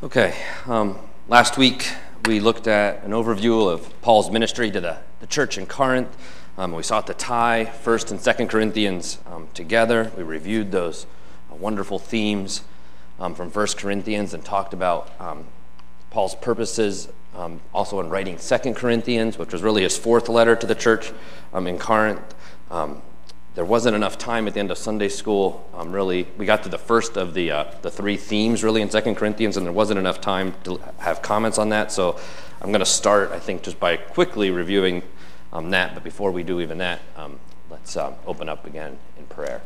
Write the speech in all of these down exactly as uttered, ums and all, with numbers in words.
Okay, um, last week we looked at an overview of Paul's ministry to the, the church in Corinth. Um, we sought to tie First and Second Corinthians um, together. We reviewed those uh, wonderful themes um, from First Corinthians and talked about um, Paul's purposes um, also in writing Second Corinthians, which was really his fourth letter to the church um, in Corinth. Um, There wasn't enough time at the end of Sunday school. Um, really, we got to the first of the uh, the three themes, really, in Second Corinthians, and there wasn't enough time to have comments on that. So I'm going to start, I think, just by quickly reviewing um, that. But before we do even that, um, let's um, open up again in prayer.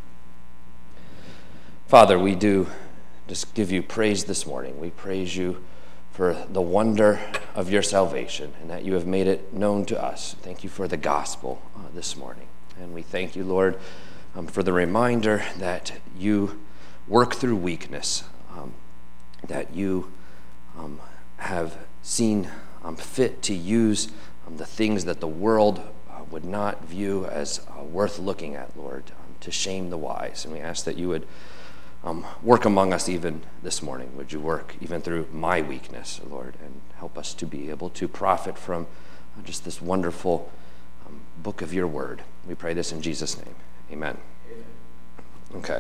Father, we do just give you praise this morning. We praise you for the wonder of your salvation and that you have made it known to us. Thank you for the gospel uh, this morning. And we thank you, Lord, um, for the reminder that you work through weakness, um, that you um, have seen um, fit to use um, the things that the world uh, would not view as uh, worth looking at, Lord, um, to shame the wise. And we ask that you would um, work among us even this morning. Would you work even through my weakness, Lord, and help us to be able to profit from uh, just this wonderful book of your word. We pray this in Jesus' name. Amen. Amen. Okay.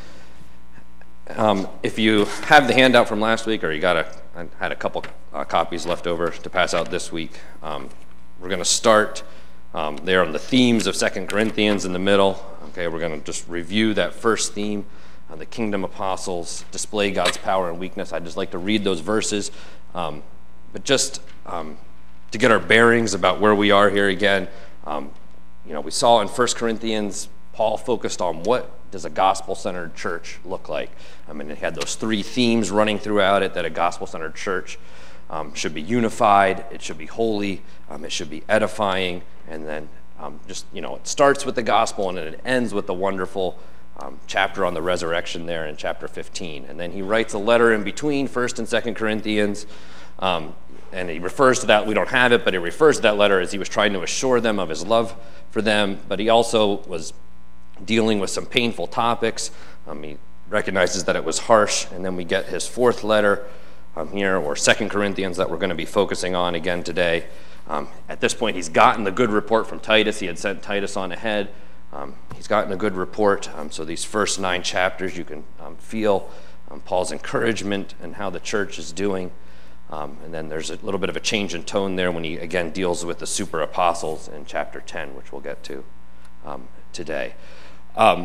Um, if you have the handout from last week, or you got a, I had a couple uh, copies left over to pass out this week, um, we're going to start um, there on the themes of Second Corinthians in the middle. Okay, we're going to just review that first theme, uh, the kingdom apostles display God's power and weakness. I'd just like to read those verses, um, but just um, to get our bearings about where we are here again. Um, you know, we saw in First Corinthians, Paul focused on what does a gospel-centered church look like. I mean, it had those three themes running throughout it, that a gospel-centered church um, should be unified, it should be holy, um, it should be edifying, and then um, just, you know, it starts with the gospel and then it ends with the wonderful um, chapter on the resurrection there in chapter fifteen. And then he writes a letter in between First and Second Corinthians, um, and he refers to that, we don't have it, but he refers to that letter as he was trying to assure them of his love for them, but he also was dealing with some painful topics. Um, he recognizes that it was harsh, and then we get his fourth letter um, here, or Second Corinthians, that we're going to be focusing on again today. Um, at this point, he's gotten the good report from Titus. He had sent Titus on ahead. Um, he's gotten a good report, um, so these first nine chapters, you can um, feel um, Paul's encouragement and how the church is doing. Um, and then there's a little bit of a change in tone there when he, again, deals with the super apostles in chapter ten, which we'll get to um, today. Um,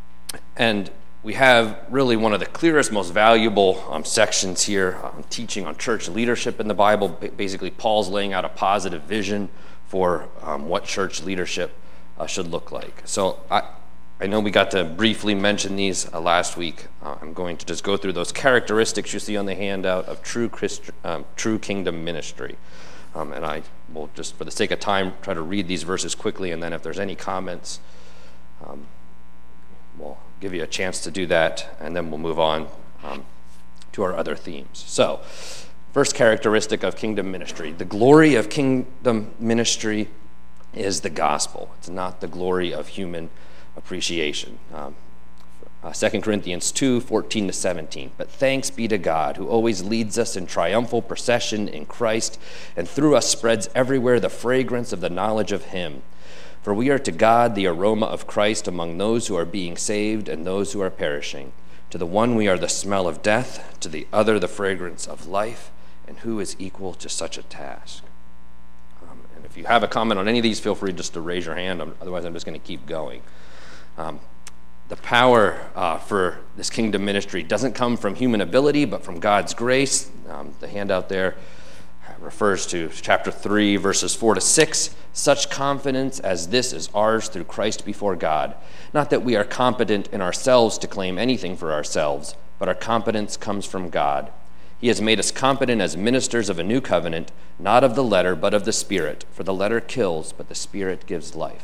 and we have really one of the clearest, most valuable um, sections here, um, teaching on church leadership in the Bible. Basically, Paul's laying out a positive vision for um, what church leadership uh, should look like. So I, I know we got to briefly mention these uh, last week. Uh, I'm going to just go through those characteristics you see on the handout of true Christ, um, true kingdom ministry. Um, and I will just, for the sake of time, try to read these verses quickly, and then if there's any comments, um, we'll give you a chance to do that, and then we'll move on um, to our other themes. So, first characteristic of kingdom ministry. The glory of kingdom ministry is the gospel. It's not the glory of human appreciation. Um, uh, Second Corinthians two, fourteen to seventeen. But thanks be to God, who always leads us in triumphal procession in Christ, and through us spreads everywhere the fragrance of the knowledge of him. For we are to God the aroma of Christ among those who are being saved and those who are perishing. To the one we are the smell of death, to the other the fragrance of life, and who is equal to such a task? Um, and if you have a comment on any of these, feel free just to raise your hand. Otherwise, I'm just going to keep going. Um, the power uh, for this kingdom ministry doesn't come from human ability, but from God's grace. Um, the handout there refers to chapter three, verses four to six. Such confidence as this is ours through Christ before God. Not that we are competent in ourselves to claim anything for ourselves, but our competence comes from God. He has made us competent as ministers of a new covenant, not of the letter, but of the Spirit. For the letter kills, but the Spirit gives life.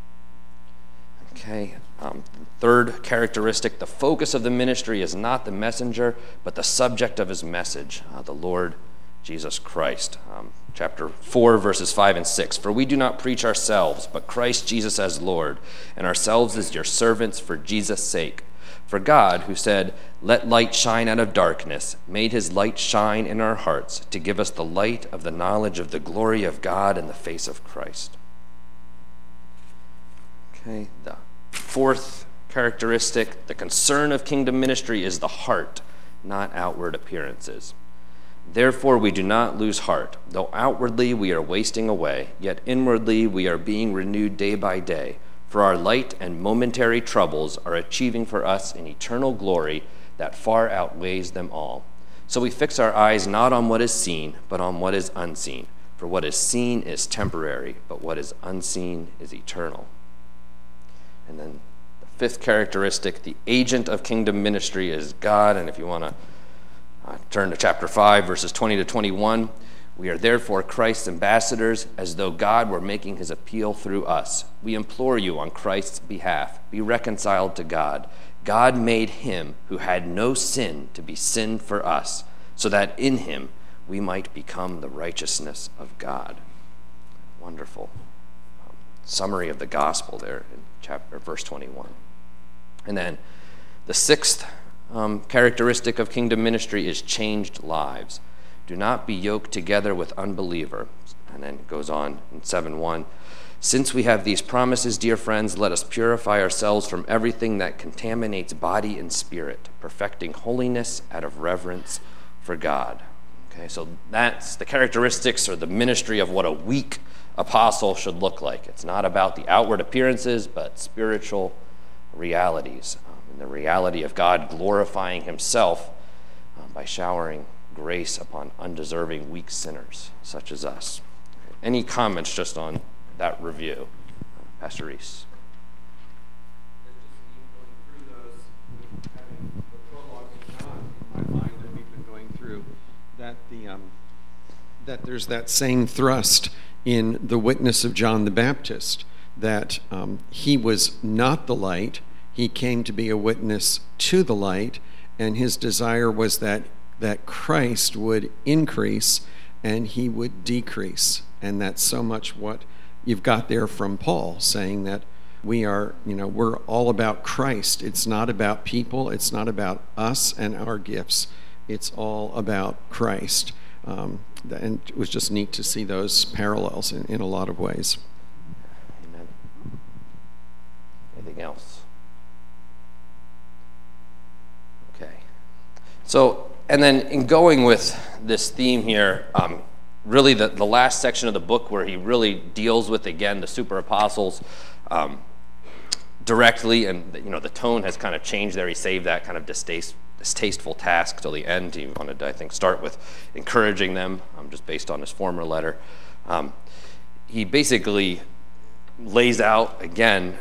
Okay, um, third characteristic, the focus of the ministry is not the messenger, but the subject of his message, uh, the Lord Jesus Christ. Um, chapter four, verses five and six. For we do not preach ourselves, but Christ Jesus as Lord, and ourselves as your servants for Jesus' sake. For God, who said, 'Let light shine out of darkness,' made his light shine in our hearts to give us the light of the knowledge of the glory of God in the face of Christ." Okay, the fourth characteristic, the concern of kingdom ministry is the heart, not outward appearances. "Therefore we do not lose heart. Though outwardly we are wasting away, yet inwardly we are being renewed day by day. For our light and momentary troubles are achieving for us an eternal glory that far outweighs them all. So we fix our eyes not on what is seen, but on what is unseen. For what is seen is temporary, but what is unseen is eternal." And then the fifth characteristic, the agent of kingdom ministry is God. And if you want to uh, turn to chapter five, verses twenty to twenty-one, "We are therefore Christ's ambassadors, as though God were making his appeal through us. We implore you on Christ's behalf, be reconciled to God. God made him who had no sin to be sin for us, so that in him we might become the righteousness of God." Wonderful um, summary of the gospel there in chapter verse twenty-one. And then the sixth um, characteristic of kingdom ministry is changed lives. "Do not be yoked together with unbelievers." And then it goes on in seven one. "Since we have these promises, dear friends, let us purify ourselves from everything that contaminates body and spirit, perfecting holiness out of reverence for God." Okay, so that's the characteristics or the ministry of what a weak apostle should look like. It's not about the outward appearances, but spiritual realities, um, and the reality of God glorifying himself um, by showering grace upon undeserving, weak sinners such as us. Any comments just on that review? Pastor Reese. Going through those, having the prologue in John in my mind that we've been going through, that the um, that there's that same thrust in the witness of John the Baptist, that um, he was not the light, he came to be a witness to the light, and his desire was that that Christ would increase and he would decrease. And that's so much what you've got there from Paul, saying that we are, you know, we're all about Christ. It's not about people. It's not about us and our gifts. It's all about Christ. Um, and it was just neat to see those parallels in, in a lot of ways. Amen. Anything else? Okay. So, and then in going with this theme here, um, really the, the last section of the book where he really deals with, again, the super apostles um, directly, and you know the tone has kind of changed there. He saved that kind of distaste, distasteful task till the end. He wanted to, I think, start with encouraging them, um, just based on his former letter. Um, he basically lays out, again,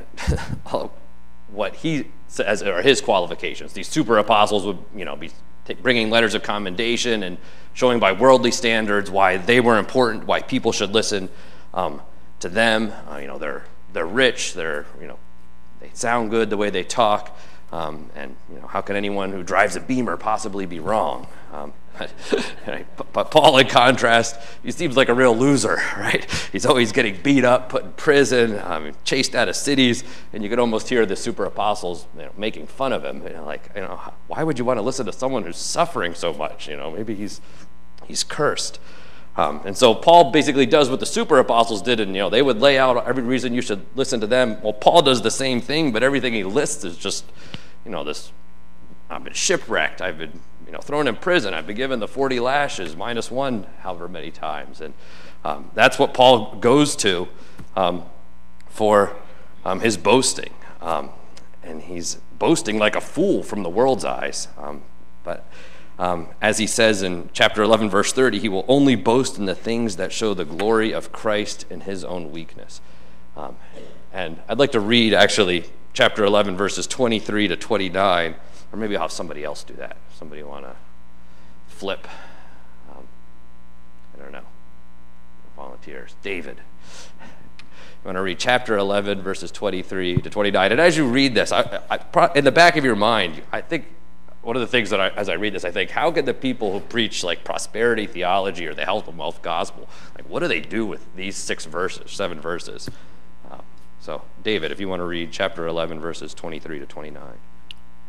what he says are his qualifications. These super apostles would, you know, be bringing letters of commendation and showing by worldly standards why they were important, why people should listen um, to them. Uh, you know, they're they're rich, they're you know, they sound good the way they talk, um, and you know, how can anyone who drives a Beamer possibly be wrong? Um, but Paul, in contrast, he seems like a real loser, right? He's always getting beat up, put in prison, um, chased out of cities, and you could almost hear the super apostles, you know, making fun of him. You know, like, you know, why would you want to listen to someone who's suffering so much? You know, maybe he's he's cursed. Um, and so Paul basically does what the super apostles did, and you know, they would lay out every reason you should listen to them. Well, Paul does the same thing, but everything he lists is just, you know, this: I've been shipwrecked, I've been, you know, thrown in prison, I've been given the forty lashes minus one however many times. And um, that's what Paul goes to um, for um, his boasting. Um, and he's boasting like a fool from the world's eyes. Um, but um, as he says in chapter eleven, verse thirty, he will only boast in the things that show the glory of Christ in his own weakness. Um, and I'd like to read, actually, chapter eleven, verses twenty-three to twenty-nine. Or maybe I'll have somebody else do that. Somebody want to flip? Um, I don't know. Volunteers. David. You want to read chapter eleven, verses twenty-three to twenty-nine. And as you read this, I, I, in the back of your mind, I think one of the things that I, as I read this, I think, how could the people who preach like prosperity theology or the health and wealth gospel, like what do they do with these six verses, seven verses? Um, so, David, if you want to read chapter eleven, verses twenty-three to twenty-nine.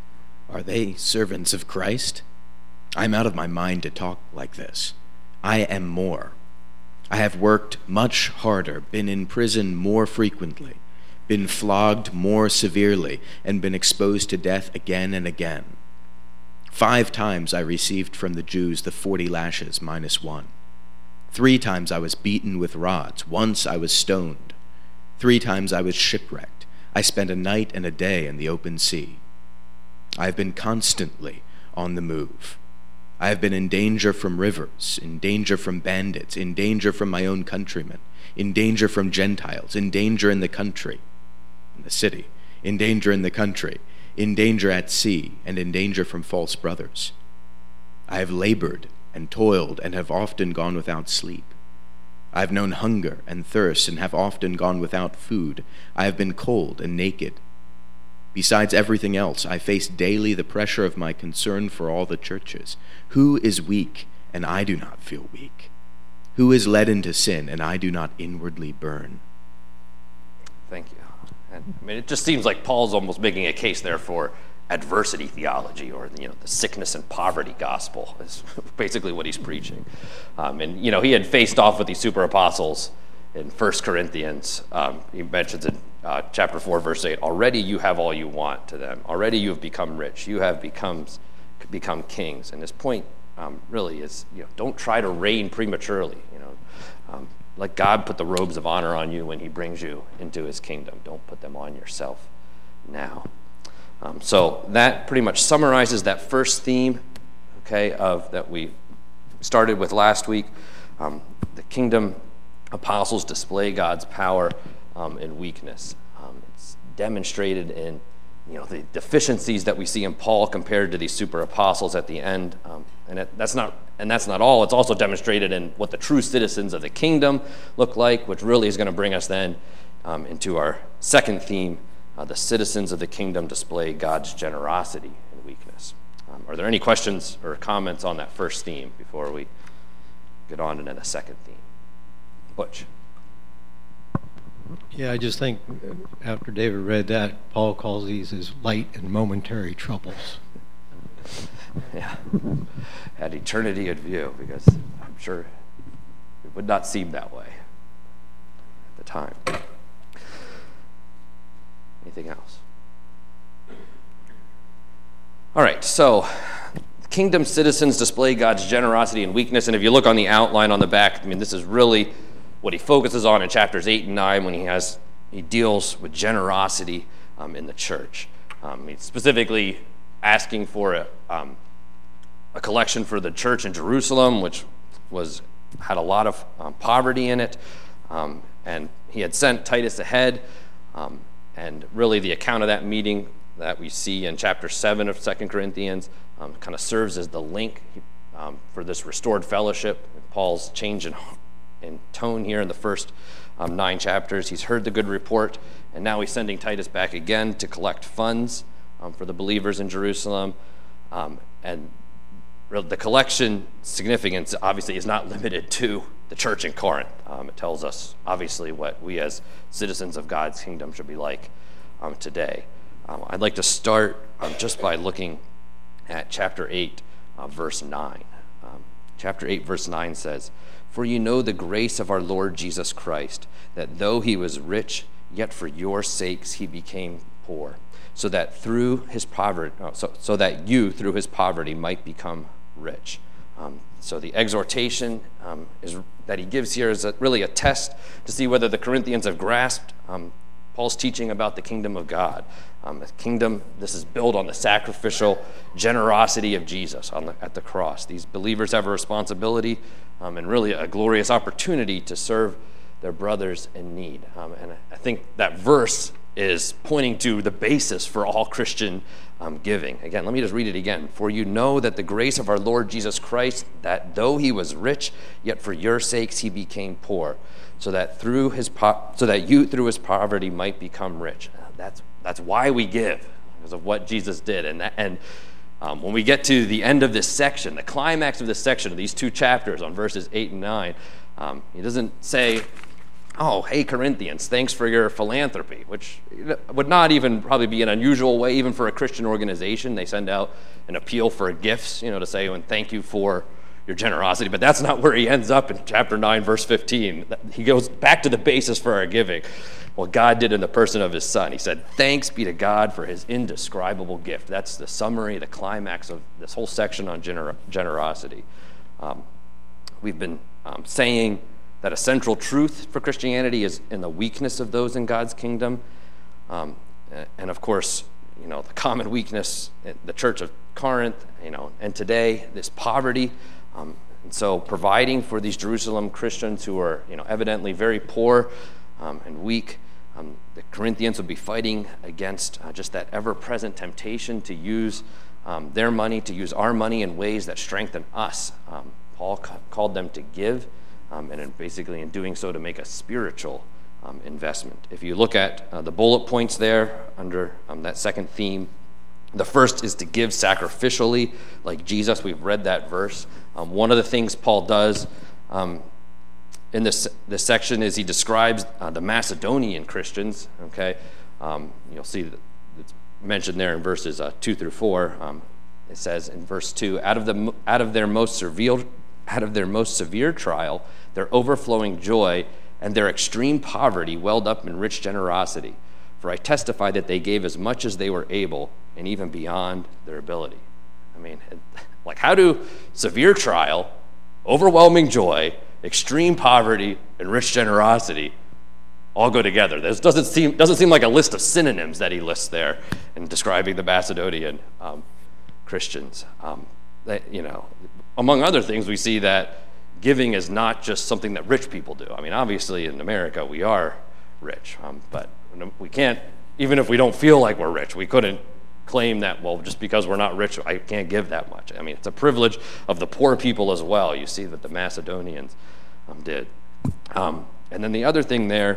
Are they servants of Christ? I'm out of my mind to talk like this. I am more. I have worked much harder, been in prison more frequently, been flogged more severely, and been exposed to death again and again. Five times I received from the Jews the forty lashes minus one. Three times I was beaten with rods. Once I was stoned. Three times I was shipwrecked. I spent a night and a day in the open sea. I have been constantly on the move. I have been in danger from rivers, in danger from bandits, in danger from my own countrymen, in danger from Gentiles, in danger in the country, in the city, in danger in the country, in danger at sea, and in danger from false brothers. I have labored and toiled and have often gone without sleep. I have known hunger and thirst and have often gone without food. I have been cold and naked. Besides everything else, I face daily the pressure of my concern for all the churches. Who is weak, and I do not feel weak? Who is led into sin, and I do not inwardly burn? Thank you. And, I mean, it just seems like Paul's almost making a case there for adversity theology, or you know, the sickness and poverty gospel is basically what he's preaching. Um, and you know, he had faced off with these super apostles in First Corinthians. Um, he mentions in uh, chapter four, verse eight, already you have all you want to them. Already you have become rich. You have become, become kings. And his point um, really is, you know, don't try to reign prematurely. You know, um, let God put the robes of honor on you when he brings you into his kingdom. Don't put them on yourself now. Um, so that pretty much summarizes that first theme, okay, of that we started with last week. Um, the kingdom apostles display God's power um, and weakness. Um, it's demonstrated in, you know, the deficiencies that we see in Paul compared to these super apostles at the end. Um, and it, that's not, and that's not all. It's also demonstrated in what the true citizens of the kingdom look like, which really is going to bring us then um, into our second theme. Uh, the citizens of the kingdom display God's generosity and weakness. Um, are there any questions or comments on that first theme before we get on into the second theme? Butch. Yeah, I just think after David read that, Paul calls these his light and momentary troubles. Yeah, had eternity at view, because I'm sure it would not seem that way at the time. Anything else? All right, so kingdom citizens display God's generosity and weakness. And if you look on the outline on the back, I mean, this is really what he focuses on in chapters eight and nine when he has he deals with generosity um, in the church. Um, he's specifically asking for a, um, a collection for the church in Jerusalem, which was had a lot of um, poverty in it. Um, and he had sent Titus ahead. Um, And really the account of that meeting that we see in chapter seven of Second Corinthians um, kind of serves as the link um, for this restored fellowship. Paul's change in, in tone here in the first um, nine chapters. He's heard the good report, and now he's sending Titus back again to collect funds um, for the believers in Jerusalem. Um, and the collection significance obviously is not limited to the church in Corinth. Um, it tells us obviously what we as citizens of God's kingdom should be like um, today. Um, I'd like to start um, just by looking at chapter eight, uh, verse nine. Um, chapter eight, verse nine says, "For you know the grace of our Lord Jesus Christ, that though he was rich, yet for your sakes he became poor, so that through his poverty, oh, so, so that you through his poverty might become rich." Um, so the exhortation um, is that he gives here is a, really a test to see whether the Corinthians have grasped um, Paul's teaching about the kingdom of God. Um, the kingdom, this is built on the sacrificial generosity of Jesus on the, at the cross. These believers have a responsibility um, and really a glorious opportunity to serve their brothers in need. Um, and I think that verse is pointing to the basis for all Christian um, giving. Again, let me just read it again. "For you know that the grace of our Lord Jesus Christ, that though he was rich, yet for your sakes he became poor, so that through his po- so that you through his poverty might become rich." Uh, that's that's why we give, because of what Jesus did. And that, and um, when we get to the end of this section, the climax of this section of these two chapters on verses eight and nine, um, he doesn't say, oh, hey, Corinthians, thanks for your philanthropy, which would not even probably be an unusual way, even for a Christian organization. They send out an appeal for gifts, you know, to say, and thank you for your generosity. But that's not where he ends up in chapter nine, verse fifteen. He goes back to the basis for our giving, what God did in the person of his Son. He said, thanks be to God for his indescribable gift. That's the summary, the climax of this whole section on gener- generosity. Um, we've been um, saying that a central truth for Christianity is in the weakness of those in God's kingdom. Um, and of course, you know, the common weakness in the church of Corinth, you know, and today, this poverty. Um, and so providing for these Jerusalem Christians who are, you know, evidently very poor um, and weak, um, the Corinthians would be fighting against uh, just that ever-present temptation to use um, their money, to use our money in ways that strengthen us. Um, Paul ca- called them to give, um, and in basically in doing so to make a spiritual um, investment. If you look at uh, the bullet points there under um, that second theme, the first is to give sacrificially, like Jesus. We've read that verse. Um, one of the things Paul does um, in this this section is he describes uh, the Macedonian Christians. Okay, um, you'll see that it's mentioned there in verses uh, two through four. Um, it says in verse two, out of the out of their most severe out of their most severe trial, their overflowing joy and their extreme poverty welled up in rich generosity. For I testify that they gave as much as they were able, and even beyond their ability. I mean, like, how do severe trial, overwhelming joy, extreme poverty, and rich generosity all go together? This doesn't seem doesn't seem like a list of synonyms that he lists there in describing the Macedonian um, Christians. Um, that, you know, among other things, we see that giving is not just something that rich people do. I mean, obviously in America we are rich, um, but we can't, even if we don't feel like we're rich, we couldn't claim that, well, just because we're not rich, I can't give that much. I mean, it's a privilege of the poor people as well. You see that the Macedonians um, did. Um, and then the other thing there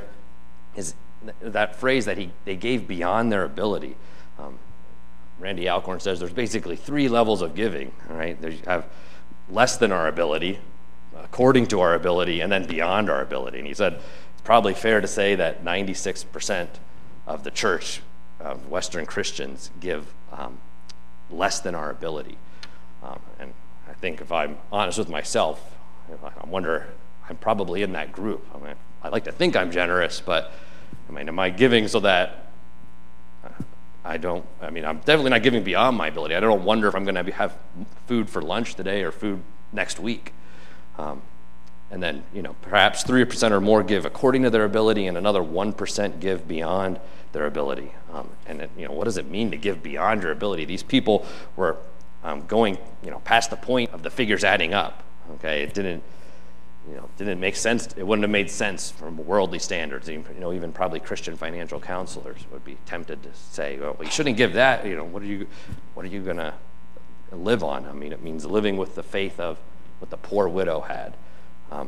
is th- that phrase that he they gave beyond their ability. Um, Randy Alcorn says there's basically three levels of giving, all right? There's, you have less than our ability, according to our ability, and then beyond our ability. And he said it's probably fair to say that ninety-six percent of the church of Western Christians give um, less than our ability. Um, and I think if I'm honest with myself, I wonder, I'm probably in that group. I mean, I like to think I'm generous, but I mean, am I giving so that uh, I don't, I mean, I'm definitely not giving beyond my ability. I don't wonder if I'm going to have food for lunch today or food next week. Um, and then, you know, perhaps three percent or more give according to their ability, and another one percent give beyond their ability. Um, and, it, you know, what does it mean to give beyond your ability? These people were um, going, you know, past the point of the figures adding up, okay? It didn't, you know, didn't make sense. It wouldn't have made sense from worldly standards. Even, you know, even probably Christian financial counselors would be tempted to say, well, you shouldn't give that. You know, what are you, what are you going to live on? I mean, it means living with the faith of what the poor widow had. Um,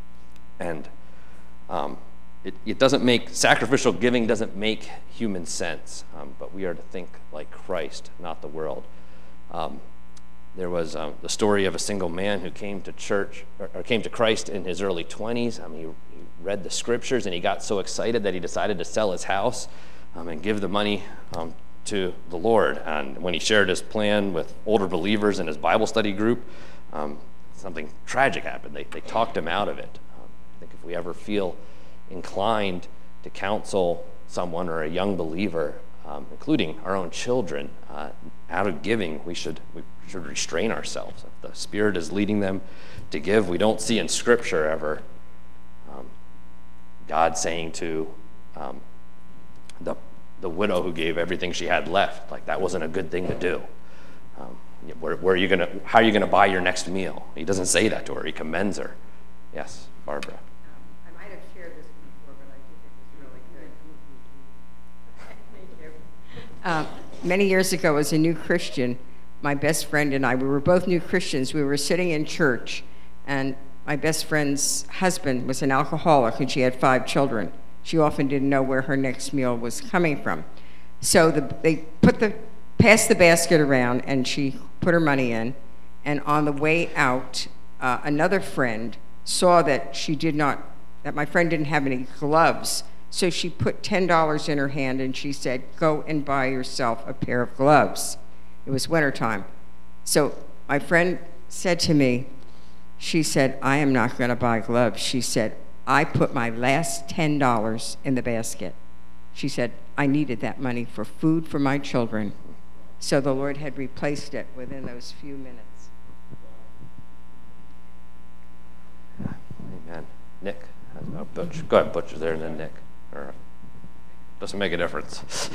and um, it, it doesn't make, sacrificial giving doesn't make human sense, um, but we are to think like Christ, not the world. Um, there was um, the story of a single man who came to church, or, or came to Christ in his early twenties. Um, he, he read the scriptures, and he got so excited that he decided to sell his house um, and give the money um, to the Lord. And when he shared his plan with older believers in his Bible study group, um, something tragic happened. They, they talked him out of it. Um, I think if we ever feel inclined to counsel someone or a young believer, um, including our own children, uh, out of giving, we should we should restrain ourselves. If the Spirit is leading them to give, we don't see in Scripture ever um, God saying to um, the the widow who gave everything she had left, like that wasn't a good thing to do. Um, Where, where are you gonna? How are you gonna buy your next meal? He doesn't say that to her. He commends her. Yes, Barbara. Um, I might have shared this before, but I think it was really good. Thank you. Um, many years ago, as a new Christian, my best friend and I, we were both new Christians. We were sitting in church, and my best friend's husband was an alcoholic, and she had five children. She often didn't know where her next meal was coming from. So the, they put the passed the basket around, and she put her money in, and on the way out, uh, another friend saw that she did not that my friend didn't have any gloves. So she put ten dollars in her hand and she said, go and buy yourself a pair of gloves. It was wintertime. So my friend said to me, she said, I am not going to buy gloves. She said, I put my last ten dollars in the basket. She said, I needed that money for food for my children. So the Lord had replaced it within those few minutes. Amen. Nick? Oh, Butch. Go ahead, Butch is there, and then Nick. Or, doesn't make a difference.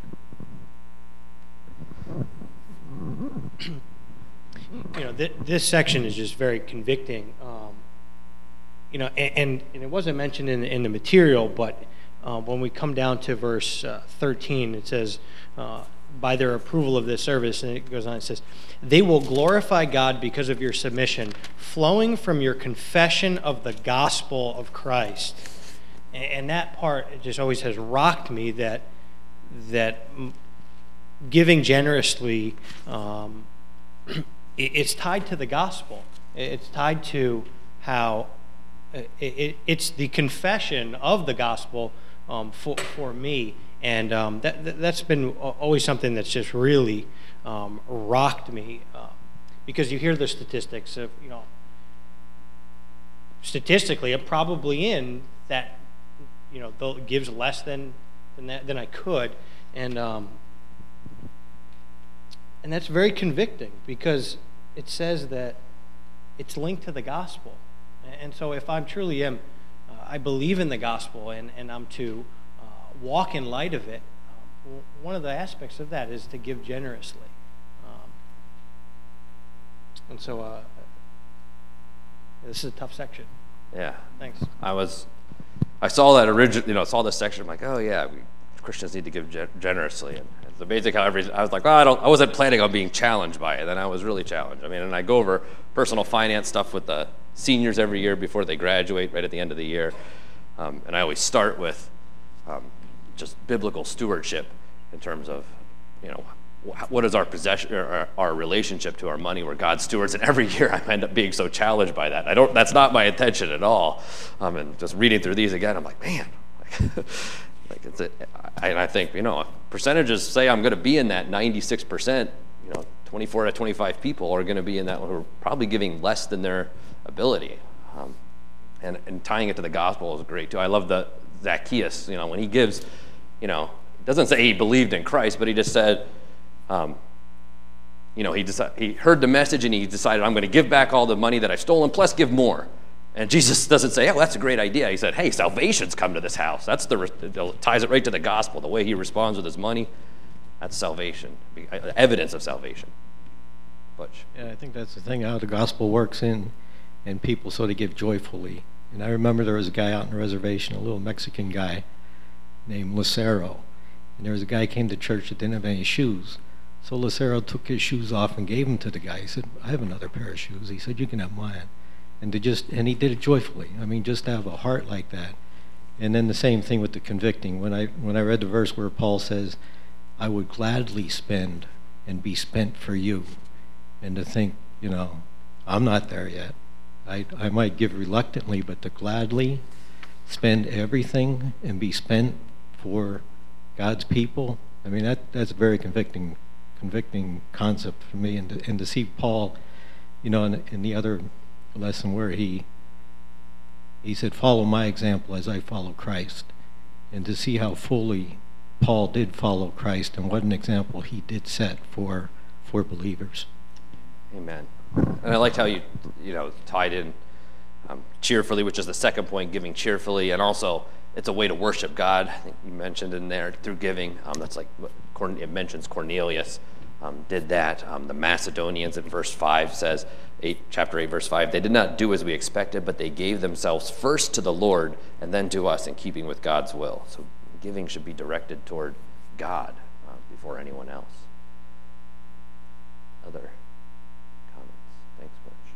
You know, th- this section is just very convicting. Um, you know, and, and, and it wasn't mentioned in, in the material, but uh, when we come down to verse uh, thirteen, it says, uh, by their approval of this service, and it goes on, it says, they will glorify God because of your submission, flowing from your confession of the gospel of Christ. And, and that part, it just always has rocked me, that that giving generously, um, it, it's tied to the gospel. It's tied to how it, it, it's the confession of the gospel um, for, for me. And um, that, that, that's been always something that's just really um, rocked me, uh, because you hear the statistics of, you know, statistically, I'm probably in that, you know, gives less than than, that, than I could, and um, and that's very convicting, because it says that it's linked to the gospel. And so if I'm truly am, uh, I believe in the gospel, and, and I'm to walk in light of it, um, one of the aspects of that is to give generously. Um, and so uh, this is a tough section. Yeah. Thanks. I was, I saw that original, you know, saw this section. I'm like, oh yeah, we, Christians need to give gen- generously. And it's amazing how every, I was like, oh, I don't, I wasn't planning on being challenged by it. Then I was really challenged. I mean, and I go over personal finance stuff with the seniors every year before they graduate, right at the end of the year. Um, and I always start with, um, just biblical stewardship in terms of, you know, what is our possession, or our, our relationship to our money? We're God's stewards, and every year I end up being so challenged by that. I don't. That's not my intention at all. Um, and just reading through these again, I'm like, man, like, like it's it. And I think, you know, percentages say I'm going to be in that ninety-six percent. You know, twenty-four to twenty-five people are going to be in that who are probably giving less than their ability. Um, and and tying it to the gospel is great too. I love the Zacchaeus. You know, when he gives. You know, it doesn't say he believed in Christ, but he just said, um, you know, he decided, he heard the message and he decided, I'm going to give back all the money that I've stolen, plus give more. And Jesus doesn't say, oh, that's a great idea. He said, hey, salvation's come to this house. That's the it ties it right to the gospel. The way he responds with his money, that's salvation, evidence of salvation. Butch. Yeah, I think that's the thing, how the gospel works in, and people sort of give joyfully. And I remember there was a guy out on the reservation, a little Mexican guy, named Lucero, and there was a guy who came to church that didn't have any shoes. So Lucero took his shoes off and gave them to the guy. He said, I have another pair of shoes. He said, you can have mine. And to just and he did it joyfully. I mean, just to have a heart like that. And then the same thing with the convicting. When I when I read the verse where Paul says, I would gladly spend and be spent for you. And to think, you know, I'm not there yet. I I might give reluctantly, but to gladly spend everything and be spent for God's people. I mean, that that's a very convicting convicting concept for me. And to, and to see Paul, you know, in, in the other lesson where he he said, follow my example as I follow Christ. And to see how fully Paul did follow Christ and what an example he did set for for believers. Amen. And I liked how you, you know, tied in um, cheerfully, which is the second point, giving cheerfully, and also it's a way to worship God. I think you mentioned in there through giving. Um, that's like what Corn- it mentions Cornelius um, did that. Um, the Macedonians in verse five says, eight, chapter eight, verse five, they did not do as we expected, but they gave themselves first to the Lord and then to us in keeping with God's will. So giving should be directed toward God uh, before anyone else. Other comments? Thanks,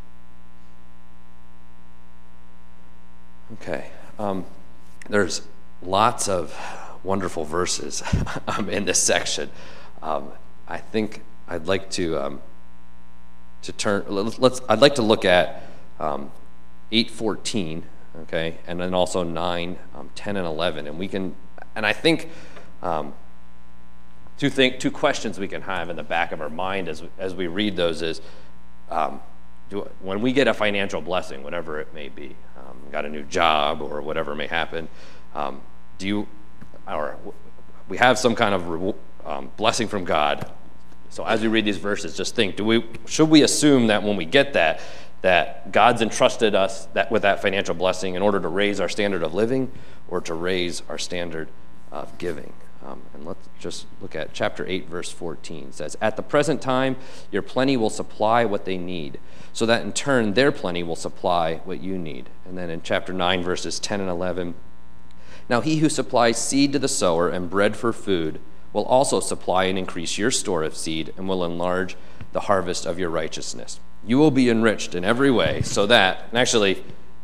Butch. Okay. Um, there's lots of wonderful verses um, in this section. Um, I think I'd like to um, to turn. Let's, let's. I'd like to look at um, eight fourteen okay, and then also nine, um, ten, and eleven. And we can, and I think um, two think two questions we can have in the back of our mind as as we read those is, um, do, when we get a financial blessing, whatever it may be, um, got a new job or whatever may happen, um, do you, or we have some kind of re- um, blessing from God. So as we read these verses, just think: Do we should we assume that when we get that, that God's entrusted us that with that financial blessing in order to raise our standard of living, or to raise our standard of giving? Um, and let's just look at chapter eight, verse fourteen. It says, "At the present time, your plenty will supply what they need, so that in turn their plenty will supply what you need." And then in chapter nine, verses ten and eleven, "Now he who supplies seed to the sower and bread for food will also supply and increase your store of seed and will enlarge the harvest of your righteousness. You will be enriched in every way so that," and actually,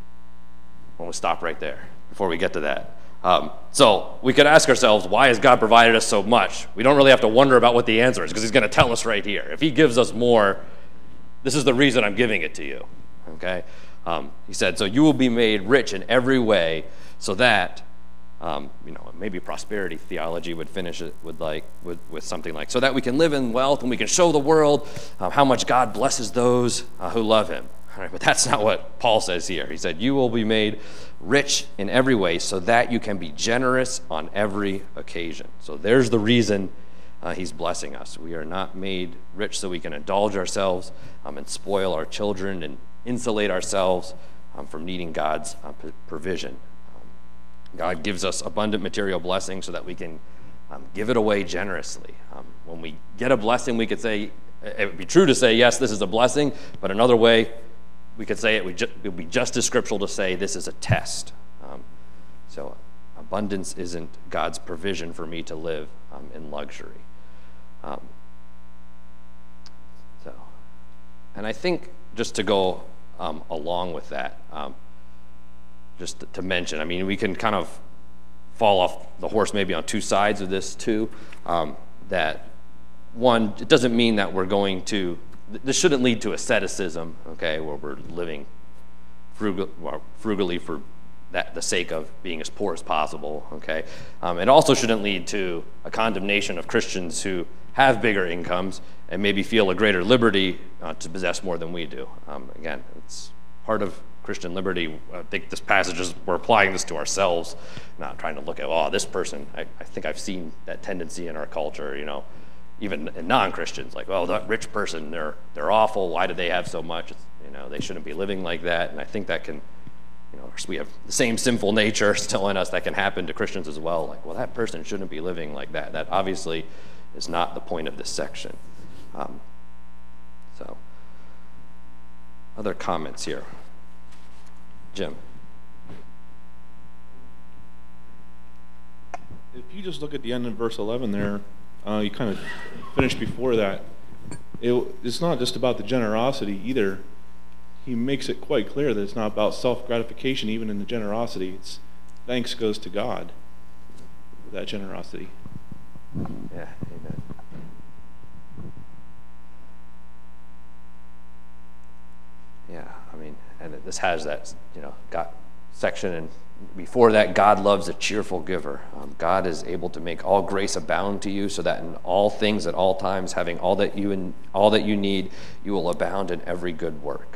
I want to stop right there before we get to that. Um, so we could ask ourselves, why has God provided us so much? We don't really have to wonder about what the answer is because he's going to tell us right here. If he gives us more, this is the reason I'm giving it to you, okay? Um, he said, so you will be made rich in every way so that, Um, you know, maybe prosperity theology would finish it with like with, with something like, so that we can live in wealth and we can show the world uh, how much God blesses those uh, who love him. All right, but that's not what Paul says here. He said, you will be made rich in every way so that you can be generous on every occasion. So there's the reason uh, he's blessing us. We are not made rich so we can indulge ourselves um, and spoil our children and insulate ourselves um, from needing God's uh, p- provision. God gives us abundant material blessings so that we can um, give it away generously. Um, when we get a blessing, we could say, it would be true to say, yes, this is a blessing, but another way we could say it would, ju- it would be just as scriptural to say this is a test. Um, so abundance isn't God's provision for me to live um, in luxury. Um, so, and I think just to go um, along with that, um, just to mention, I mean, we can kind of fall off the horse maybe on two sides of this too. Um, that one, it doesn't mean that we're going to, this shouldn't lead to asceticism, okay, where we're living frugal, well, frugally for that the sake of being as poor as possible, okay. Um, it also shouldn't lead to a condemnation of Christians who have bigger incomes and maybe feel a greater liberty uh, to possess more than we do. Um, again, it's part of Christian liberty. I think this passage is, we're applying this to ourselves, not trying to look at, oh, this person, I, I think I've seen that tendency in our culture, you know, even in non-Christians, like, well, that rich person, they're they're awful, why do they have so much? It's, you know, they shouldn't be living like that. And I think that can, you know, we have the same sinful nature still in us that can happen to Christians as well. Like, well, that person shouldn't be living like that. That obviously is not the point of this section. Um, so, other comments here? Jim. If you just look at the end of verse eleven there, uh, you kind of finish before that. It, it's not just about the generosity either. He makes it quite clear that it's not about self-gratification even in the generosity. It's thanks goes to God for that generosity. Yeah, amen. Yeah, I mean, and this has that, you know, God section, and before that, God loves a cheerful giver. Um, God is able to make all grace abound to you, so that in all things at all times, having all that you and all that you need, you will abound in every good work.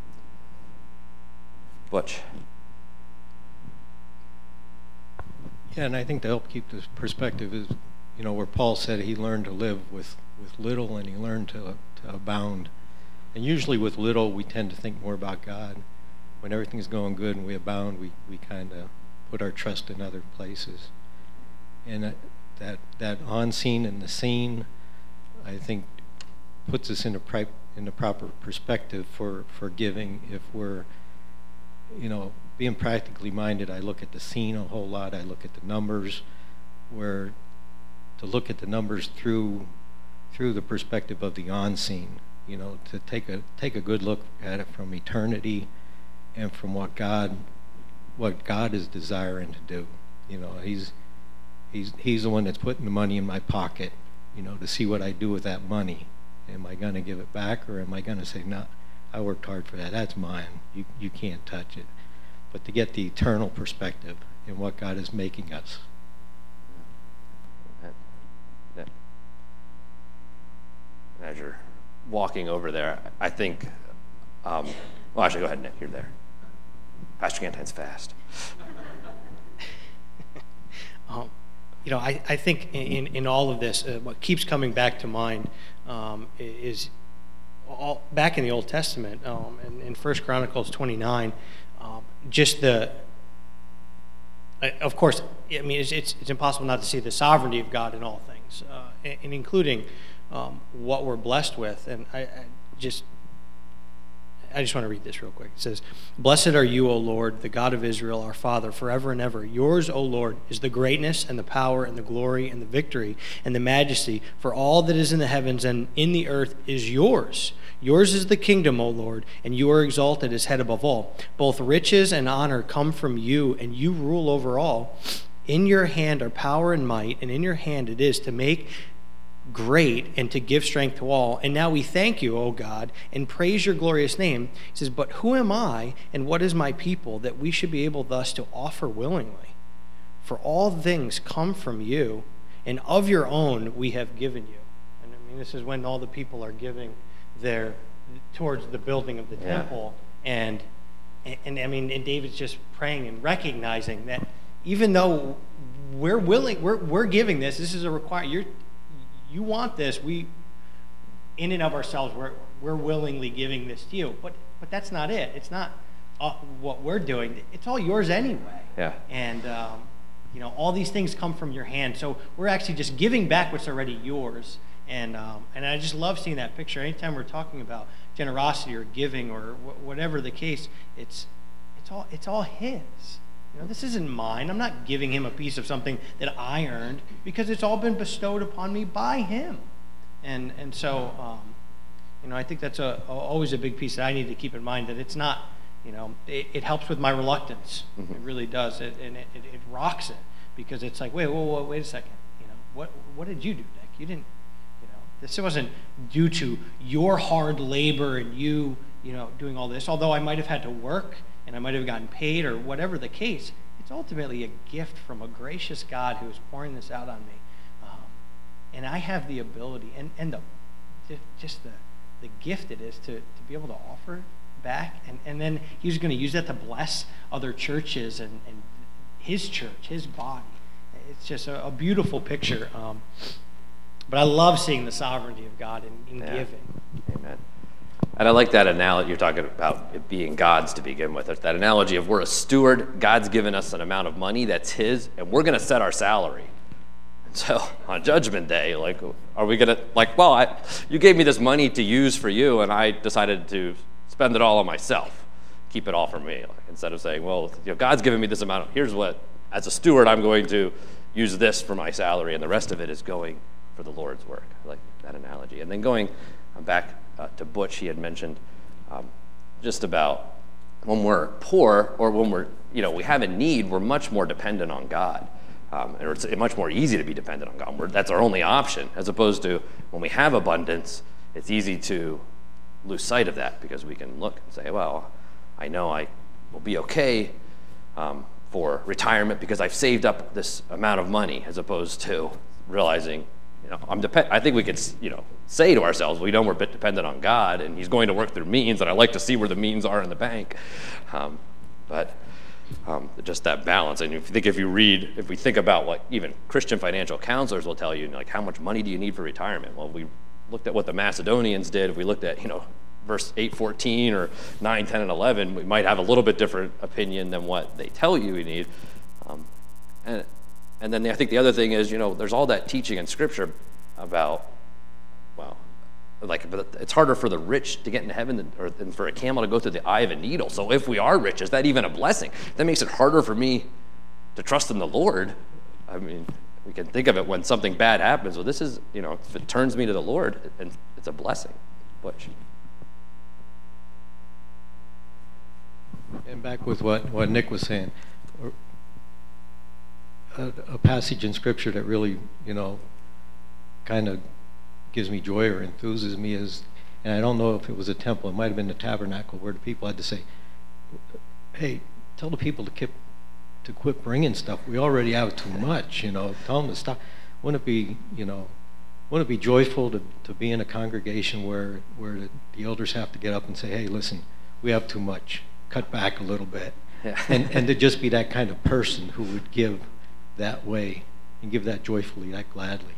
Butch. Yeah, and I think to help keep this perspective is, you know, where Paul said he learned to live with, with little and he learned to, to abound. And usually with little, we tend to think more about God. When everything's going good and we abound, we, we kind of put our trust in other places. And that, that, that on-scene and the scene, I think, puts us in a, pri- in a proper perspective for, for giving. If we're, you know, being practically minded, I look at the scene a whole lot. I look at the numbers, where to look at the numbers through through the perspective of the on-scene. You know, to take a take a good look at it from eternity and from what God what God is desiring to do. You know, he's he's he's the one that's putting the money in my pocket, you know, to see what I do with that money. Am I going to give it back, or am I going to say, no, I worked hard for that, that's mine, you you can't touch it? but to get the eternal perspective in what God is making us. That- As you're walking over there, I think, um, well, actually, go ahead, Nick, you're there. Pastor Gantine's fast. Um, you know, I, I think in, in all of this, uh, what keeps coming back to mind um, is all, back in the Old Testament, um, in, in First Chronicles twenty-nine, um, just the, I, of course, I mean, it's, it's, it's impossible not to see the sovereignty of God in all things, uh, and, and including um, what we're blessed with. And I, I just, I just want to read this real quick. It says, "Blessed are you, O Lord, the God of Israel, our Father, forever and ever. Yours, O Lord, is the greatness and the power and the glory and the victory and the majesty, for all that is in the heavens and in the earth is yours. Yours is the kingdom, O Lord, and you are exalted as head above all. Both riches and honor come from you, and you rule over all. In your hand are power and might, and in your hand it is to make great and to give strength to all. And now we thank you, O God, and praise your glorious name." He says, "But who am I and what is my people that we should be able thus to offer willingly? For all things come from you, and of your own we have given you." And I mean, this is when all the people are giving their towards the building of the Yeah. temple. And, and, and I mean, and David's just praying and recognizing that even though we're willing, we're, we're giving this, this is a requirement. You're, you want this, we, in and of ourselves, we're, we're willingly giving this to you. But, but that's not it. It's not uh, what we're doing. It's all yours anyway. Yeah. And, um, you know, all these things come from your hand. So we're actually just giving back what's already yours. And, um, and I just love seeing that picture. Anytime we're talking about generosity or giving or wh- whatever the case, it's, it's, all, it's all his. You know, this isn't mine. I'm not giving him a piece of something that I earned, because it's all been bestowed upon me by him. And and so, um, you know, I think that's a, a, always a big piece that I need to keep in mind, that it's not, you know, it, it helps with my reluctance. Mm-hmm. It really does. It, and it, it, it rocks it, because it's like, wait, whoa, whoa, wait a second. You know, what what did you do, Nick? You didn't, you know, this wasn't due to your hard labor and you, you know, doing all this. Although I might have had to work and I might have gotten paid or whatever the case, it's ultimately a gift from a gracious God who is pouring this out on me. Um, and I have the ability and, and the just the, the gift it is to, to be able to offer it back. And, and then he's going to use that to bless other churches and, and his church, his body. It's just a, a beautiful picture. Um, but I love seeing the sovereignty of God in, in Yeah. giving. Amen. And I like that analogy. You're talking about it being God's to begin with. That analogy of we're a steward. God's given us an amount of money that's his, and we're going to set our salary. And so on Judgment Day, like, are we going to, like, well, I, you gave me this money to use for you, and I decided to spend it all on myself, keep it all for me. Like, instead of saying, well, you know, God's given me this amount. Of, here's what, as a steward, I'm going to use this for my salary, and the rest of it is going for the Lord's work. I like that analogy. And then going back uh, to Butch, he had mentioned um, just about when we're poor or when we're, you know, we have a need, we're much more dependent on God. Um, and it's much more easy to be dependent on God. We're, that's our only option, as opposed to when we have abundance, it's easy to lose sight of that, because we can look and say, well, I know I will be okay um, for retirement because I've saved up this amount of money, as opposed to realizing, you know, I'm depend. I think we could, you know, say to ourselves, we know we're a bit dependent on God, and He's going to work through means, and I like to see where the means are in the bank. Um, but um, just that balance. And if you think, if you read, if we think about what even Christian financial counselors will tell you, like, how much money do you need for retirement? Well, we looked at what the Macedonians did. If we looked at, you know, verse eight fourteen or nine, ten, and eleven, we might have a little bit different opinion than what they tell you we need. Um, and And then I think the other thing is, you know, there's all that teaching in Scripture about, well, like, but it's harder for the rich to get into heaven than, or, than for a camel to go through the eye of a needle. So if we are rich, is that even a blessing? That makes it harder for me to trust in the Lord. I mean, we can think of it when something bad happens. Well, this is, you know, if it turns me to the Lord, and it's a blessing. Butch. And back with what, what Nick was saying, a, a passage in Scripture that really, you know, kind of gives me joy or enthuses me is, and I don't know if it was a temple, it might have been the tabernacle, where the people had to say, hey, tell the people to keep to quit bringing stuff. We already have too much, you know. Tell them to stop. Wouldn't it be, you know, wouldn't it be joyful to, to be in a congregation where where the, the elders have to get up and say, hey, listen, we have too much. Cut back a little bit. Yeah. and and to just be that kind of person who would give that way and give that joyfully, that gladly.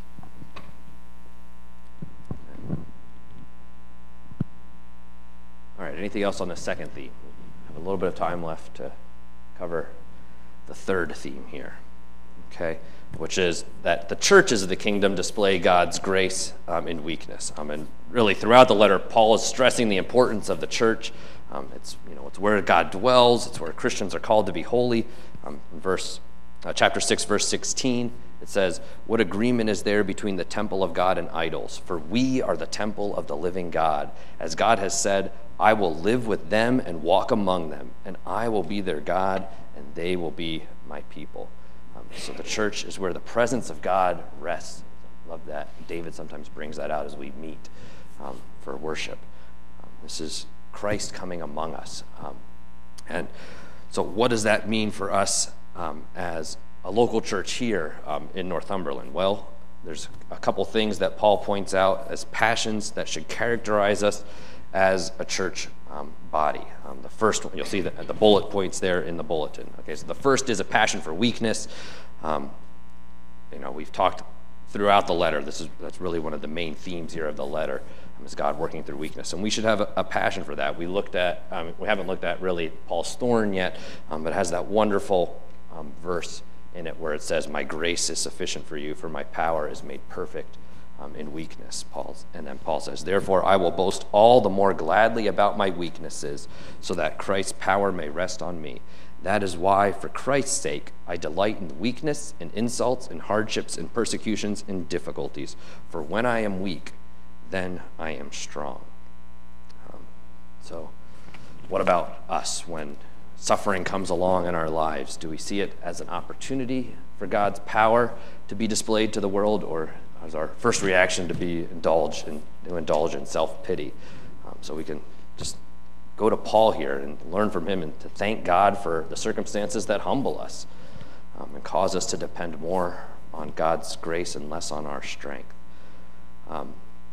All right, anything else on the second theme? We have a little bit of time left to cover the third theme here, okay, which is that the churches of the kingdom display God's grace um, in weakness. Um, and really throughout the letter, Paul is stressing the importance of the church. Um, it's, you know, it's where God dwells. It's where Christians are called to be holy. Um, in verse, uh, chapter six, verse sixteen, it says, what agreement is there between the temple of God and idols? For we are the temple of the living God. As God has said, I will live with them and walk among them, and I will be their God, and they will be my people. Um, so the church is where the presence of God rests. I love that. David sometimes brings that out as we meet um, for worship. Um, this is Christ coming among us. Um, and so what does that mean for us um, as a local church here um, in Northumberland? Well, there's a couple things that Paul points out as passions that should characterize us as a church um, body. Um, the first one, you'll see the, the bullet points there in the bulletin. Okay, so the first is a passion for weakness. Um, you know, we've talked throughout the letter. This is that's really one of the main themes here of the letter. Um, is God working through weakness, and we should have a, a passion for that. We looked at, um, we haven't looked at really Paul's thorn yet, um, but it has that wonderful um, verse in it where it says, "My grace is sufficient for you, for my power is made perfect Um, in weakness." Paul's, and then Paul says, "Therefore I will boast all the more gladly about my weaknesses, so that Christ's power may rest on me. That is why, for Christ's sake, I delight in weakness, in insults, in hardships, in persecutions, in difficulties. For when I am weak, then I am strong." Um, so what about us when suffering comes along in our lives? Do we see it as an opportunity for God's power to be displayed to the world, or as our first reaction to be indulged in, to indulge in self-pity? Um, so we can just go to Paul here and learn from him and to thank God for the circumstances that humble us um, and cause us to depend more on God's grace and less on our strength. Um,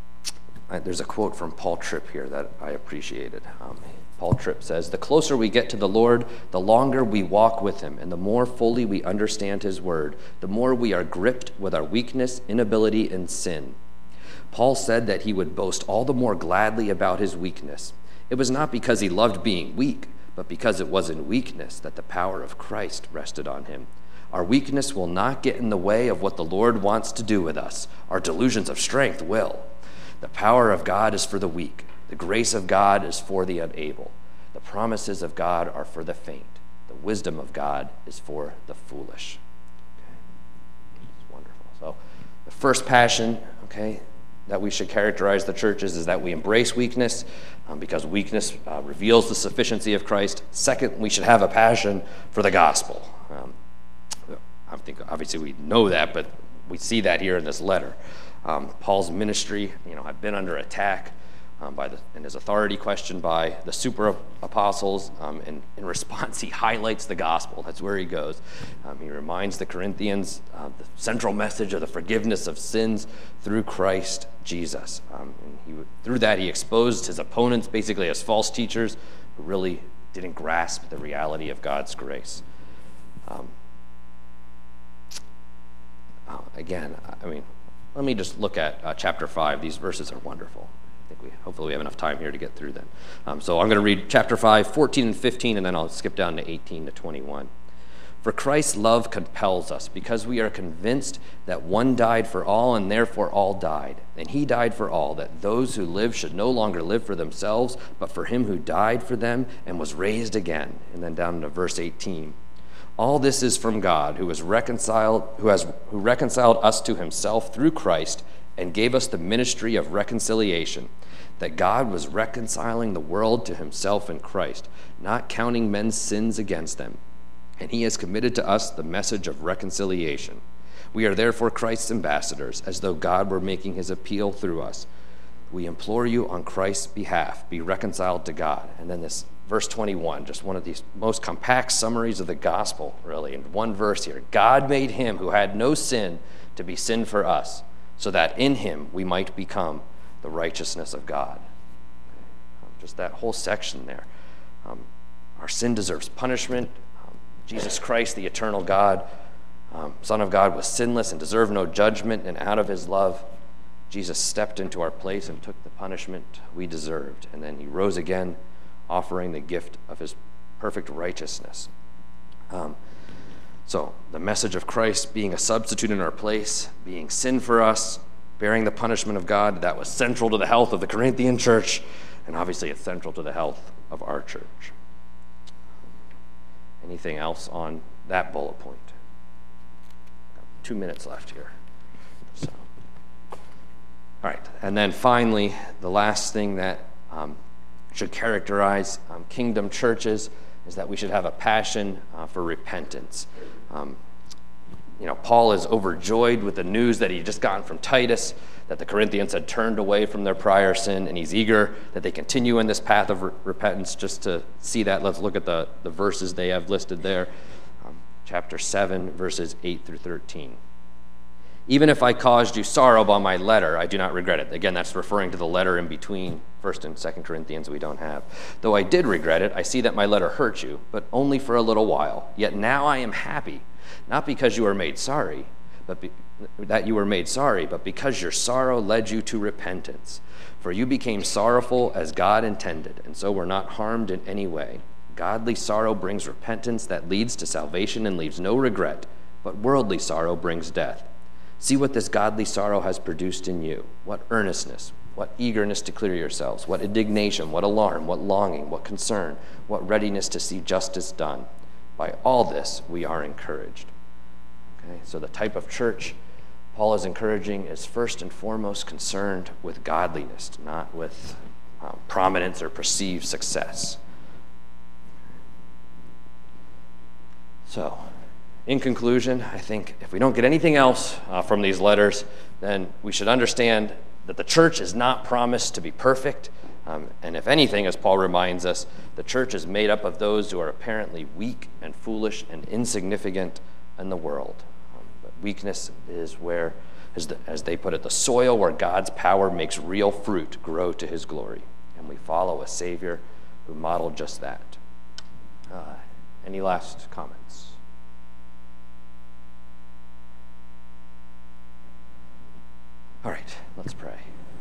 I, there's a quote from Paul Tripp here that I appreciated. Um, Paul Tripp says, "The closer we get to the Lord, the longer we walk with him, and the more fully we understand his word, the more we are gripped with our weakness, inability, and sin." Paul said that he would boast all the more gladly about his weakness. It was not because he loved being weak, but because it was in weakness that the power of Christ rested on him. Our weakness will not get in the way of what the Lord wants to do with us. Our delusions of strength will. The power of God is for the weak. The grace of God is for the unable. The promises of God are for the faint. The wisdom of God is for the foolish. Okay. It's wonderful. So the first passion, okay, that we should characterize the churches is that we embrace weakness um, because weakness uh, reveals the sufficiency of Christ. Second, we should have a passion for the gospel. Um, I think obviously we know that, but we see that here in this letter. Um, Paul's ministry, you know, had been under attack um, by the, and his authority questioned by the super apostles. Um, and in response, he highlights the gospel. That's where he goes. Um, he reminds the Corinthians uh, the central message of the forgiveness of sins through Christ Jesus. Um, and he, through that, he exposed his opponents basically as false teachers who really didn't grasp the reality of God's grace. Um, uh, again, I mean, let me just look at uh, chapter five. These verses are wonderful. I think we hopefully we have enough time here to get through them. Um, so I'm going to read chapter five, fourteen and fifteen, and then I'll skip down to eighteen to twenty-one. "For Christ's love compels us, because we are convinced that one died for all, and therefore all died. And he died for all, that those who live should no longer live for themselves, but for him who died for them and was raised again." And then down to verse eighteen. "All this is from God, who has reconciled, who has who reconciled us to himself through Christ, and gave us the ministry of reconciliation, that God was reconciling the world to himself in Christ, not counting men's sins against them. And he has committed to us the message of reconciliation. We are therefore Christ's ambassadors, as though God were making his appeal through us. We implore you on Christ's behalf, be reconciled to God." And then this verse twenty-one, just one of these most compact summaries of the gospel, really, in one verse here. God made him who had no sin to be sin for us, so that in him we might become the righteousness of God. Um, just that whole section there. Um, our sin deserves punishment. Um, Jesus Christ, the eternal God, um, Son of God, was sinless and deserved no judgment, and out of his love, Jesus stepped into our place and took the punishment we deserved, and then he rose again, offering the gift of his perfect righteousness. Um, so the message of Christ being a substitute in our place, being sin for us, bearing the punishment of God, that was central to the health of the Corinthian church, and obviously it's central to the health of our church. Anything else on that bullet point? Got two minutes left here. So, all right, and then finally, the last thing that um, should characterize um, kingdom churches is that we should have a passion uh, for repentance. Um, you know, Paul is overjoyed with the news that he had just gotten from Titus, that the Corinthians had turned away from their prior sin, and he's eager that they continue in this path of re- repentance. Just to see that, let's look at the, the verses they have listed there. Um, chapter seven, verses eight through thirteen. Even if I caused you sorrow by my letter, I do not regret it. Again, that's referring to the letter in between First and Second Corinthians we don't have. Though I did regret it, I see that my letter hurt you, but only for a little while. Yet now I am happy, not because you were made sorry, but be, that you were made sorry, but because your sorrow led you to repentance. For you became sorrowful as God intended, and so were not harmed in any way. Godly sorrow brings repentance that leads to salvation and leaves no regret, but worldly sorrow brings death. See what this godly sorrow has produced in you. What earnestness, what eagerness to clear yourselves, what indignation, what alarm, what longing, what concern, what readiness to see justice done. By all this, we are encouraged. Okay, so the type of church Paul is encouraging is first and foremost concerned with godliness, not with um, prominence or perceived success. So, in conclusion, I think if we don't get anything else uh, from these letters, then we should understand that the church is not promised to be perfect. Um, and if anything, as Paul reminds us, the church is made up of those who are apparently weak and foolish and insignificant in the world. Um, but weakness is where, as, the, as they put it, the soil where God's power makes real fruit grow to his glory. And we follow a Savior who modeled just that. Uh, any last comments? All right, let's pray.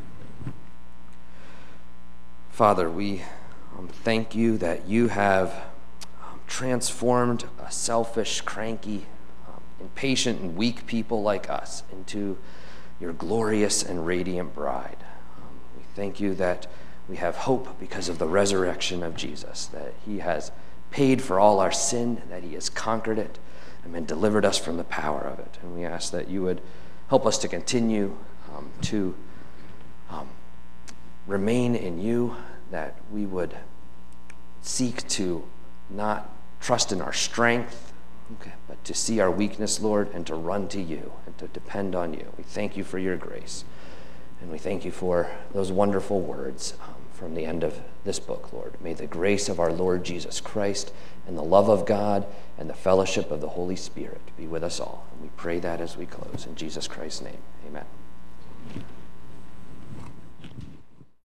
Father, we um, thank you that you have um, transformed a selfish, cranky, um, impatient, and weak people like us into your glorious and radiant bride. Um, we thank you that we have hope because of the resurrection of Jesus, that he has paid for all our sin, that he has conquered it, and then delivered us from the power of it. And we ask that you would help us to continue Um, to um, remain in you, that we would seek to not trust in our strength, okay, but to see our weakness, Lord, and to run to you and to depend on you. We thank you for your grace, and we thank you for those wonderful words um, from the end of this book, Lord. May the grace of our Lord Jesus Christ and the love of God and the fellowship of the Holy Spirit be with us all. And we pray that as we close. In Jesus Christ's name, amen.